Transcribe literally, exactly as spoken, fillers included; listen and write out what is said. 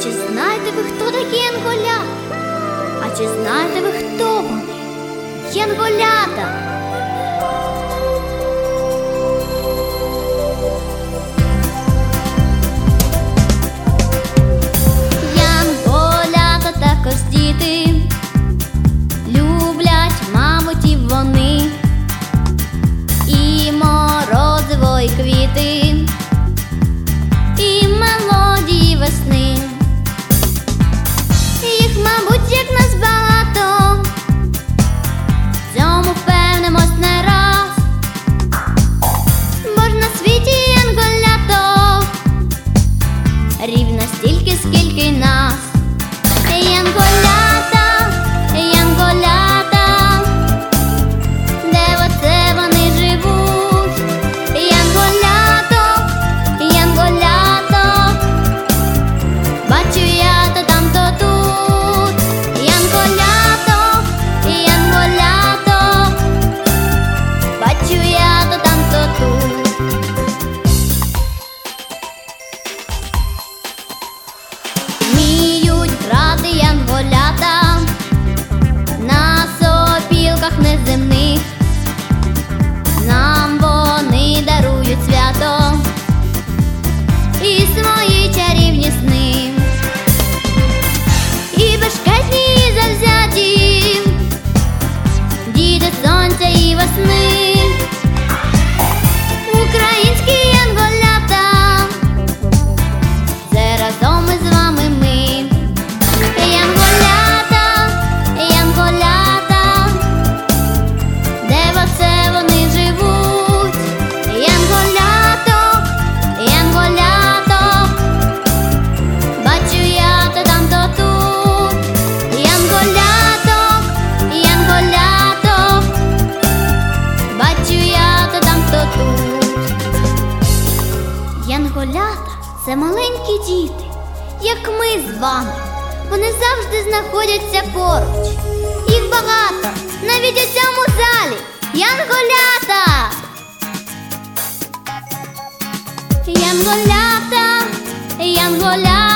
чи знаєте ви, хто такі янголята? А чи знаєте ви, хто вони? Янголята! Янголята також діти, люблять мамутів вони, і морозиво, і квіти, і мелодії весни. Їх, мабуть, як нас багато, в цьому впевнимось не раз, бо ж на світі янголяток рівно стільки, скільки й нас. Янголята, янголята, де оце вони живуть? Янголяток, янголяток, бачу я то там, то тут. Янголяток, янголяток, бачу я то там, то тут. Вміють грати янголята на сопілках неземних, нам вони дарують свято і свої чарівні сни. І бешкетні, і завзяті діти сонця і весни. Українські янголята, це разом із вами ми. Янголята, янголята, де оце вони живуть? Янголяток, янголяток, бачу я то там, то тут. Янголяток, янголяток, бачу я то там, то тут. Янголята – це маленькі діти, як ми з вами. Вони завжди знаходяться поруч. Їх багато, навіть у цьому залі. Янголята! Янголята, янголята.